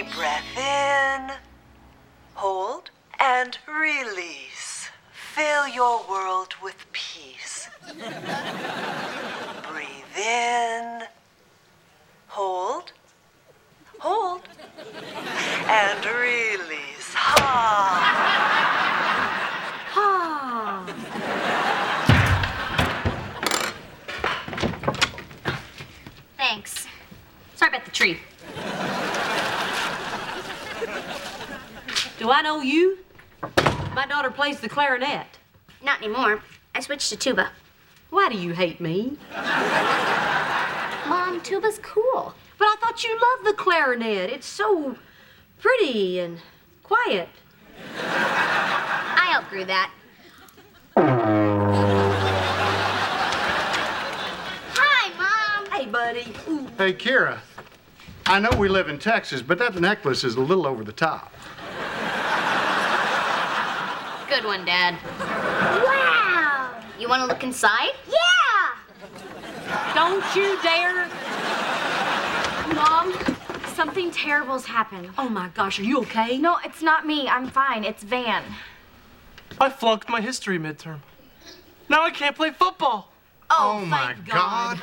deep breath in, hold, and release. Fill your world with peace. Breathe in, hold, and release. Thanks. Sorry about the tree. Do I know you? My daughter plays the clarinet. Not anymore. I switched to tuba. Why do you hate me? Mom, tuba's cool. But I thought you loved the clarinet. It's so pretty and quiet. I outgrew that. Hi, Mom. Hey, buddy. Ooh. Hey, Kira, I know we live in Texas, but that necklace is a little over the top. Good one, Dad. Wow. You want to look inside? Yeah. Don't you dare. Mom, something terrible's happened. Oh, my gosh, are you okay? No, it's not me. I'm fine. It's Van. I flunked my history midterm. Now I can't play football. Oh my thank God.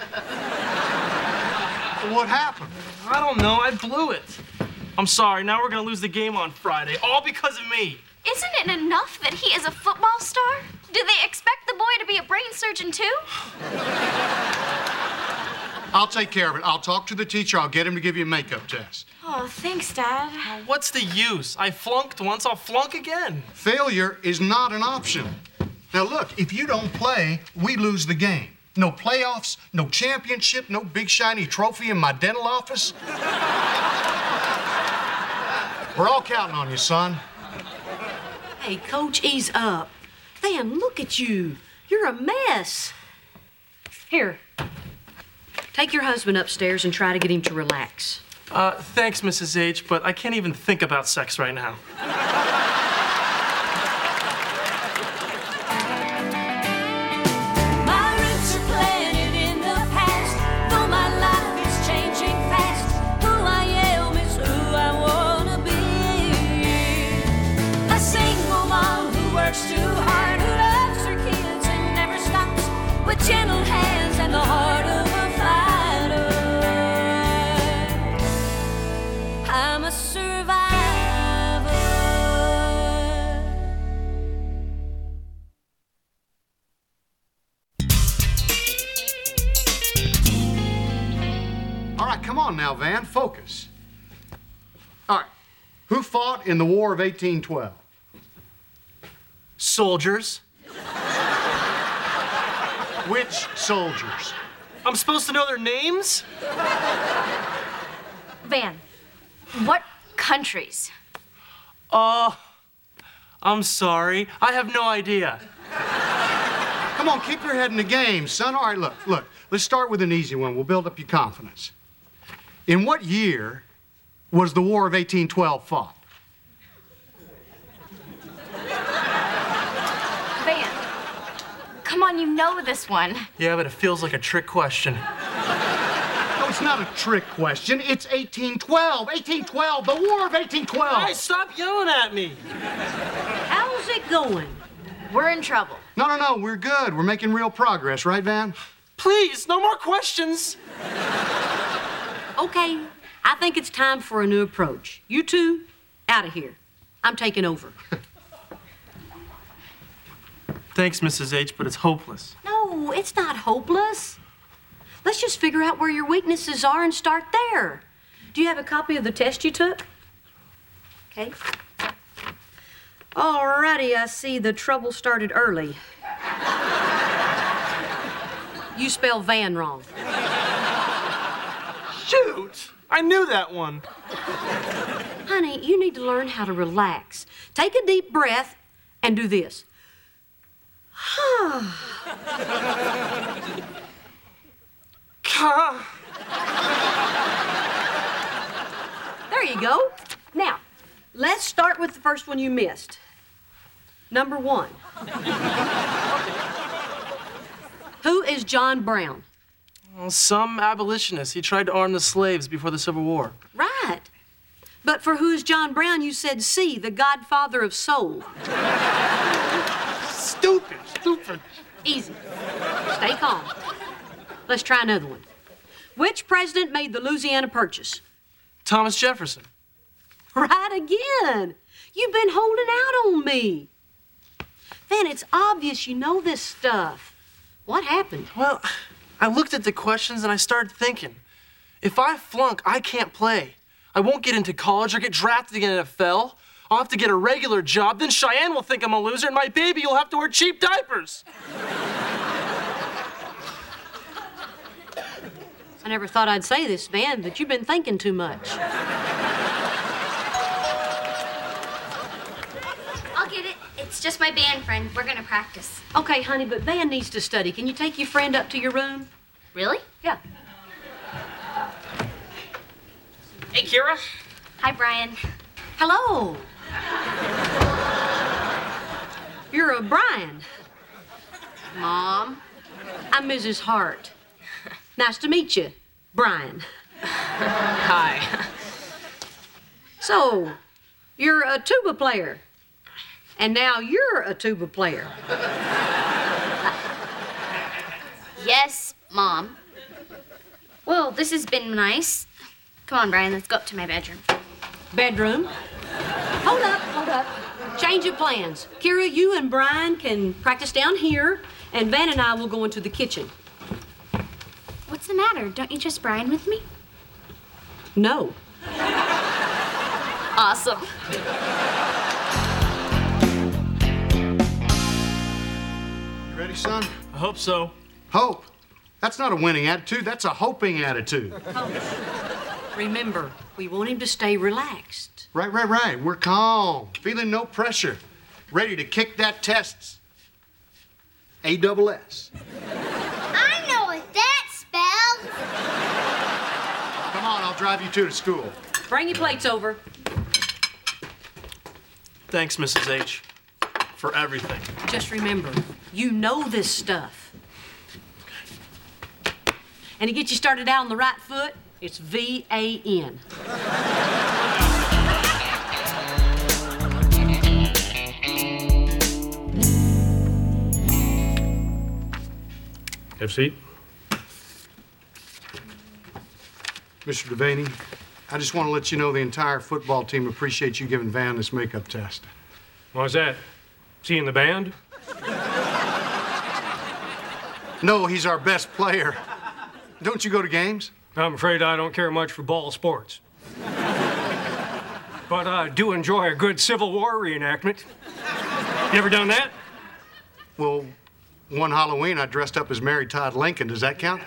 What happened? I don't know. I blew it. I'm sorry. Now we're going to lose the game on Friday, all because of me. Isn't it enough that he is a football star? Do they expect the boy to be a brain surgeon too? I'll take care of it. I'll talk to the teacher. I'll get him to give you a makeup test. Oh, thanks, Dad. What's the use? I flunked once, I'll flunk again. Failure is not an option. Now look, if you don't play, we lose the game. No playoffs, no championship, no big shiny trophy in my dental office. We're all counting on you, son. Hey, Coach, ease up. Van, look at you. You're a mess. Here. Take your husband upstairs and try to get him to relax. Thanks, Mrs. H, but I can't even think about sex right now. My roots are planted in the past, though my life is changing fast. Who I am is who I wanna be. A single mom who works too hard, who loves her kids and never stops, with gentle hands and the heart of a fighter. I'm a survivor. All right, come on now, Van, focus. All right, who fought in the War of 1812? Soldiers. Which soldiers? I'm supposed to know their names? Van, what countries? I'm sorry. I have no idea. Come on, keep your head in the game, son. All right, look. Let's start with an easy one. We'll build up your confidence. In what year was the War of 1812 fought? Van, come on, you know this one. Yeah, but it feels like a trick question. No, it's not a trick question. It's 1812. 1812, the War of 1812. Hey, stop yelling at me. How's it going? We're in trouble. No, we're good. We're making real progress, right, Van? Please, no more questions. Okay, I think it's time for a new approach. You two, out of here. I'm taking over. Thanks, Mrs. H, but it's hopeless. No, it's not hopeless. Let's just figure out where your weaknesses are and start there. Do you have a copy of the test you took? Okay. Alrighty, I see the trouble started early. You spell Van wrong. Shoot! I knew that one. Honey, you need to learn how to relax. Take a deep breath and do this. There you go. Now, let's start with the first one you missed. Number 1. Who is John Brown? Well, some abolitionist. He tried to arm the slaves before the Civil War. Right. But for Who's John Brown, you said C, the godfather of soul. Stupid. Easy. Stay calm. Let's try another one. Which president made the Louisiana Purchase? Thomas Jefferson. Right again. You've been holding out on me. Van, it's obvious you know this stuff. What happened? Well, I looked at the questions and I started thinking, if I flunk, I can't play. I won't get into college or get drafted in the NFL. I'll have to get a regular job. Then Cheyenne will think I'm a loser, and my baby will have to wear cheap diapers. I never thought I'd say this, Van, but you've been thinking too much. I'll get it. It's just my band friend. We're gonna practice. Okay, honey, but Van needs to study. Can you take your friend up to your room? Really? Yeah. Hey, Kira. Hi, Brian. Hello. You're a Brian. Mom. I'm Mrs. Hart. Nice to meet you, Brian. Hi. So, you're a tuba player. And now you're a tuba player. Yes, Mom. Well, this has been nice. Come on, Brian, let's go up to my bedroom. Bedroom. Hold up. Change of plans. Kira, you and Brian can practice down here, and Van and I will go into the kitchen. What's the matter? Don't you trust Brian with me? No. Awesome. You ready, son? I hope so. Hope. That's not a winning attitude. That's a hoping attitude. Remember, we want him to stay relaxed. Right. We're calm, feeling no pressure, ready to kick that test. ASS. I know what that spells. Come on, I'll drive you two to school. Bring your plates over. Thanks, Mrs. H, for everything. Just remember, you know this stuff. And to get you started out on the right foot, it's VAN. Have a seat. Mr. Devaney, I just want to let you know the entire football team appreciates you giving Van this makeup test. Why's that? Is he in the band? No, he's our best player. Don't you go to games? I'm afraid I don't care much for ball sports. But I do enjoy a good Civil War reenactment. You ever done that? Well, one Halloween I dressed up as Mary Todd Lincoln. Does that count?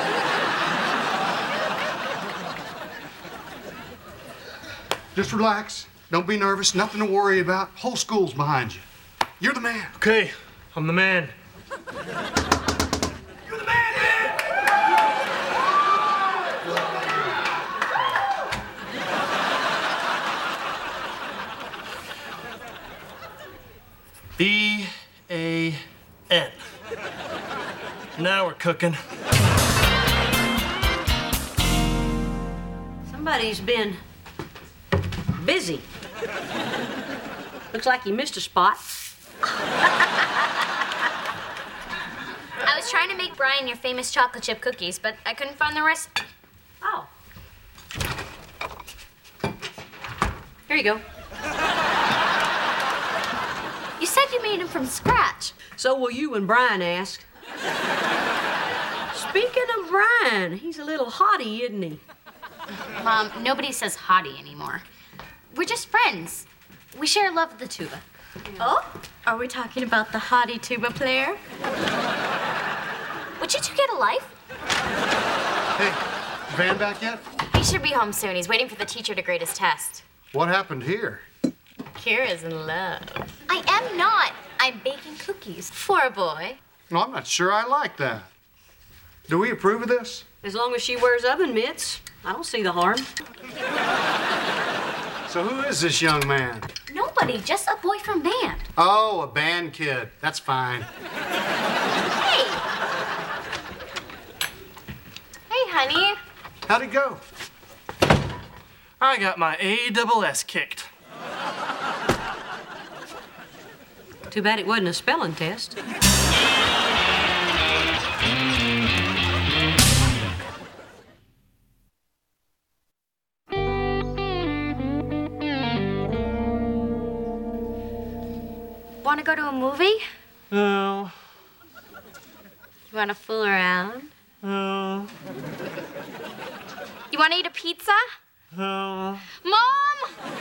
Just relax. Don't be nervous. Nothing to worry about. Whole school's behind you. You're the man. Okay, I'm the man. You're the man, man. VAN. Now we're cooking. Somebody's been busy. Looks like you missed a spot. I was trying to make Brian your famous chocolate chip cookies, but I couldn't find the recipe. Oh. Here you go. You said you made them from scratch. So will you and Brian ask. Speaking of Brian, he's a little haughty, isn't he? Mom, nobody says hottie anymore. We're just friends. We share a love of the tuba. Oh? Are we talking about the hottie tuba player? Would you two get a life? Hey, Van back yet? He should be home soon. He's waiting for the teacher to grade his test. What happened here? Kira's in love. I am not. I'm baking cookies for a boy. No, I'm not sure I like that. Do we approve of this? As long as she wears oven mitts, I don't see the harm. So who is this young man? Nobody, just a boy from band. Oh, a band kid. That's fine. Hey! Hey, honey. How'd it go? I got my ASS kicked. Too bad it wasn't a spelling test. Want to go to a movie? No. You want to fool around? No. You want to eat a pizza? No. Mom!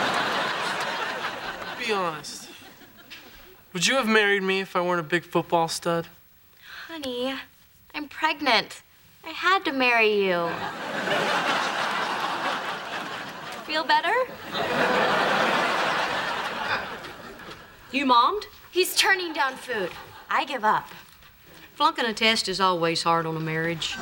Be honest. Would you have married me if I weren't a big football stud? Honey, I'm pregnant. I had to marry you. Feel better? You mommed? He's turning down food. I give up. Flunking a test is always hard on a marriage.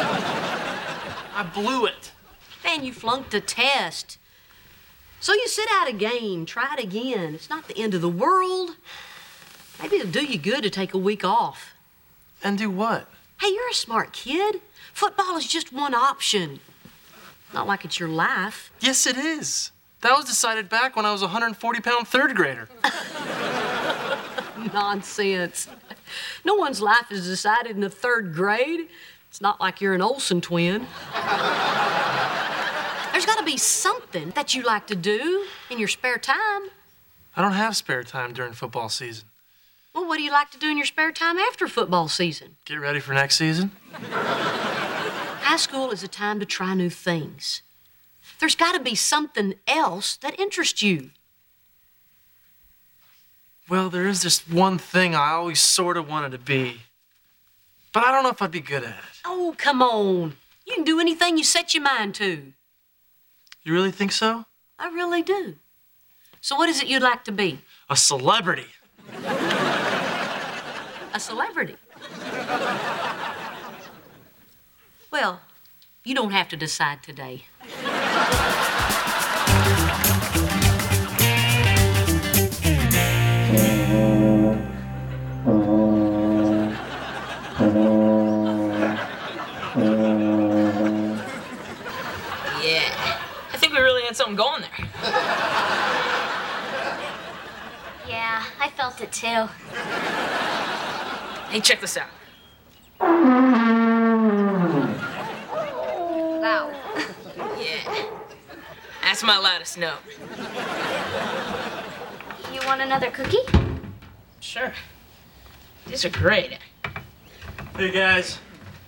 I blew it. Man, you flunked a test. So you sit out a game, try it again. It's not the end of the world. Maybe it'll do you good to take a week off. And do what? Hey, you're a smart kid. Football is just one option. Not like it's your life. Yes, it is. That was decided back when I was a 140-pound third grader. Nonsense. No one's life is decided in the third grade. It's not like you're an Olsen twin. There's got to be something that you like to do in your spare time. I don't have spare time during football season. Well, what do you like to do in your spare time after football season? Get ready for next season. High school is a time to try new things. There's got to be something else that interests you. Well, there is just one thing I always sort of wanted to be. But I don't know if I'd be good at it. Oh, come on. You can do anything you set your mind to. You really think so? I really do. So what is it you'd like to be? A celebrity. A celebrity? Well, you don't have to decide today. I think we really had something going there. Yeah, I felt it too. Hey, check this out. Wow. Yeah. That's my loudest note. You want another cookie? Sure. These are great. Hey, guys.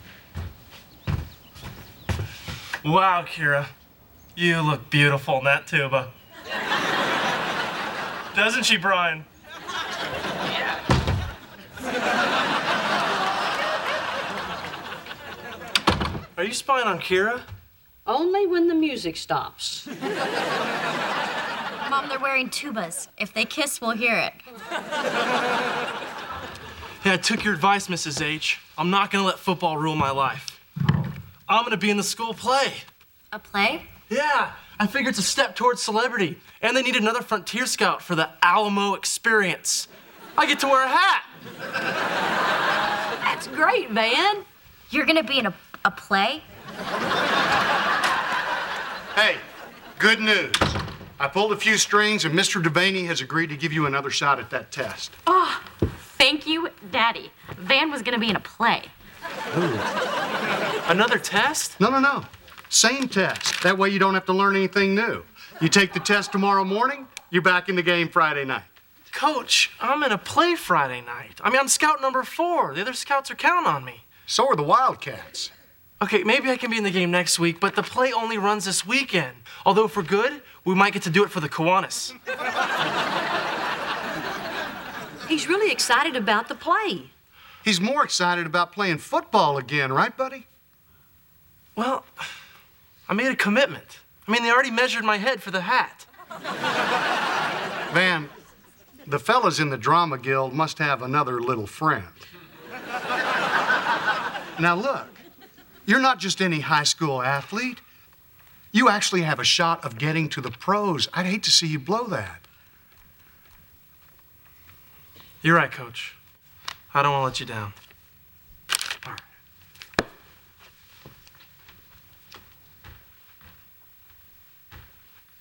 Wow, Kira. You look beautiful in that tuba. Doesn't she, Brian? Yeah. Are you spying on Kira? Only when the music stops. Mom, they're wearing tubas. If they kiss, we'll hear it. Hey, I took your advice, Mrs. H. I'm not gonna let football rule my life. I'm gonna be in the school play. A play? Yeah, I figure it's a step towards celebrity. And they need another Frontier Scout for the Alamo experience. I get to wear a hat. That's great, Van. You're gonna be in a play? Hey, good news. I pulled a few strings and Mr. Devaney has agreed to give you another shot at that test. Oh, thank you, Daddy. Van was gonna be in a play. Another test? No. Same test. That way you don't have to learn anything new. You take the test tomorrow morning, you're back in the game Friday night. Coach, I'm in a play Friday night. I mean, I'm scout number 4. The other scouts are counting on me. So are the Wildcats. Okay, maybe I can be in the game next week, but the play only runs this weekend. Although for good, we might get to do it for the Kiwanis. He's really excited about the play. He's more excited about playing football again, right, buddy? Well, I made a commitment. I mean, they already measured my head for the hat. Van, the fellas in the drama guild must have another little friend. Now look, you're not just any high school athlete. You actually have a shot of getting to the pros. I'd hate to see you blow that. You're right, Coach. I don't want to let you down. All right.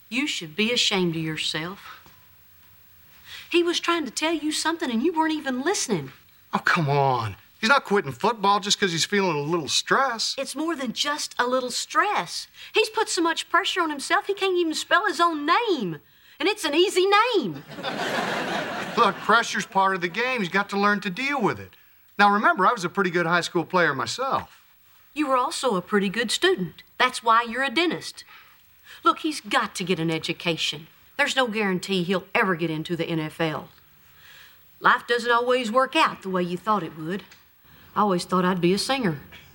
You should be ashamed of yourself. He was trying to tell you something and you weren't even listening. Oh, come on. He's not quitting football just because he's feeling a little stress. It's more than just a little stress. He's put so much pressure on himself he can't even spell his own name. And it's an easy name. Look, pressure's part of the game. He's got to learn to deal with it. Now, remember, I was a pretty good high school player myself. You were also a pretty good student. That's why you're a dentist. Look, he's got to get an education. There's no guarantee he'll ever get into the NFL. Life doesn't always work out the way you thought it would. I always thought I'd be a singer.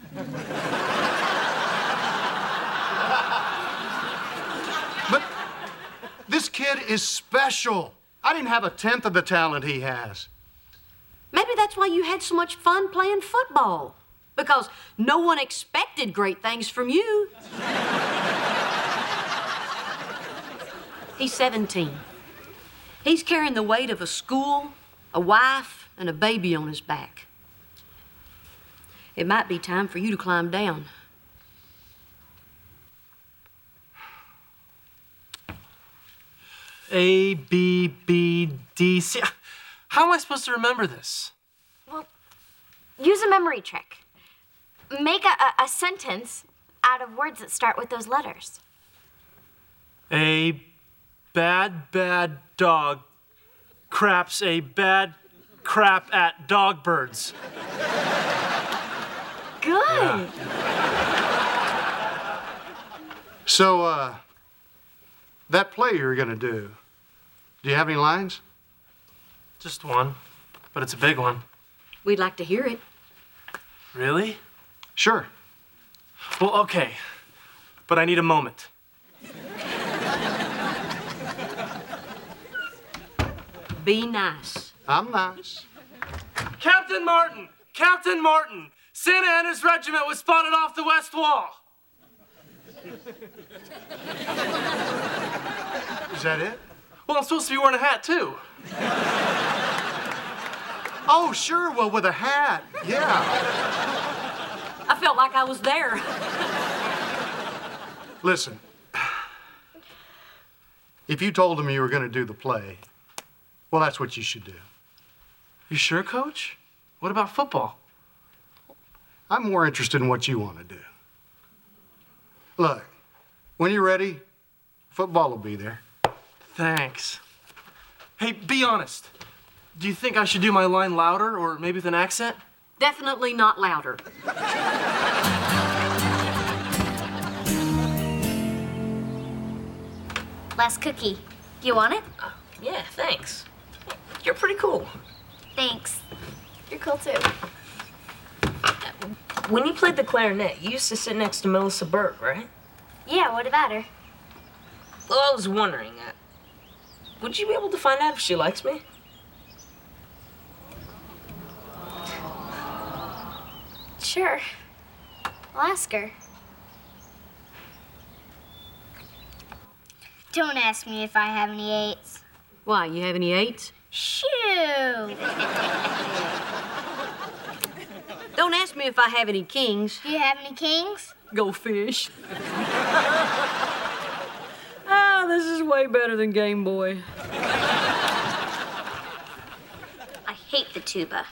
But this kid is special. I didn't have a tenth of the talent he has. Maybe that's why you had so much fun playing football. Because no one expected great things from you. He's 17. He's carrying the weight of a school, a wife, and a baby on his back. It might be time for you to climb down. A, B, B, D, C. How am I supposed to remember this? Well, use a memory trick. Make a sentence out of words that start with those letters. A bad dog craps a bad crap at dog birds. Good. So, that play you were gonna do you have any lines? Just one, but it's a big one. We'd like to hear it. Really? Sure. Well, okay, but I need a moment. Be nice. I'm nice. Captain Martin! Captain Martin! Santa Anna's regiment was spotted off the west wall. Is that it? Well, I'm supposed to be wearing a hat, too. Oh, sure. Well, with a hat. Yeah. I felt like I was there. Listen. If you told him you were going to do the play, well, that's what you should do. You sure, Coach? What about football? I'm more interested in what you want to do. Look, when you're ready, football will be there. Thanks. Hey, be honest. Do you think I should do my line louder or maybe with an accent? Definitely not louder. Last cookie. Do you want it? Yeah, thanks. You're pretty cool. Thanks. You're cool too. When you played the clarinet, you used to sit next to Melissa Berg, right? Yeah, what about her? Well, I was wondering, would you be able to find out if she likes me? Sure. I'll ask her. Don't ask me if I have any eights. Why, you have any eights? Shoo! Don't ask me if I have any kings. Do you have any kings? Go fish. Ah, this is way better than Game Boy. I hate the tuba.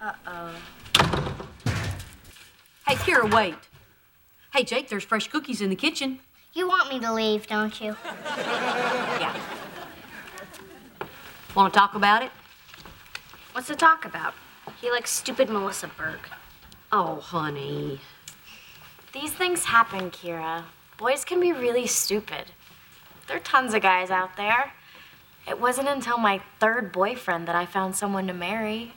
Hey, Kira, wait. Hey, Jake, there's fresh cookies in the kitchen. You want me to leave, don't you? Yeah. Want to talk about it? What's to talk about? He likes stupid Melissa Berg. Oh, honey. These things happen, Kira. Boys can be really stupid. There are tons of guys out there. It wasn't until my third boyfriend that I found someone to marry.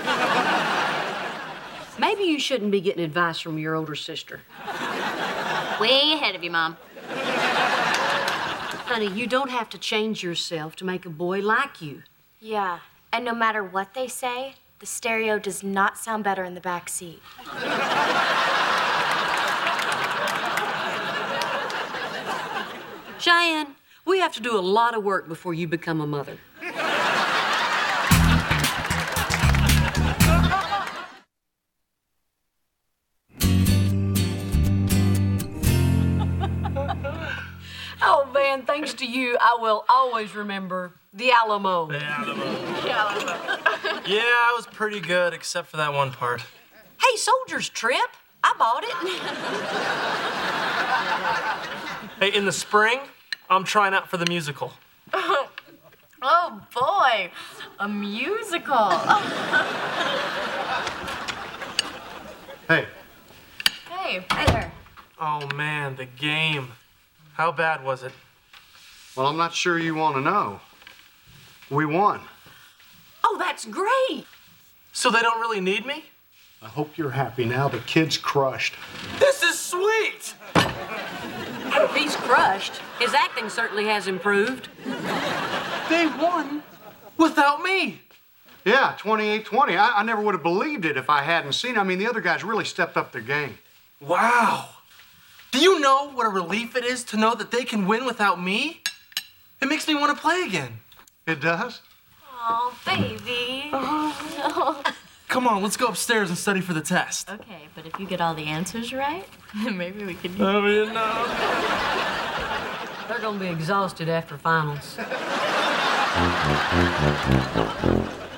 Maybe you shouldn't be getting advice from your older sister. Way ahead of you, Mom. Honey, you don't have to change yourself to make a boy like you. Yeah, and no matter what they say, the stereo does not sound better in the back seat. Cheyenne, we have to do a lot of work before you become a mother. Oh, And thanks to you, I will always remember the Alamo. The Alamo. Yeah, I was pretty good, except for that one part. Hey, Soldier's Trip. I bought it. Hey, in the spring, I'm trying out for the musical. Oh boy, a musical. Hey, Hey, Hi there. Oh man, the game. How bad was it? well, I'm not sure you want to know. We won. Oh, that's great. So they don't really need me? I hope you're happy now. The kid's crushed. This is sweet! If he's crushed, his acting certainly has improved. They won without me. Yeah, 28-20. I never would have believed it if I hadn't seen it. I mean, the other guys really stepped up their game. Wow. Do you know what a relief it is to know that they can win without me? It makes me want to play again. It does? oh baby. Come on, let's go upstairs and study for the test. Okay, but if you get all the answers right, then maybe we can. I mean, no. They're gonna be exhausted after finals.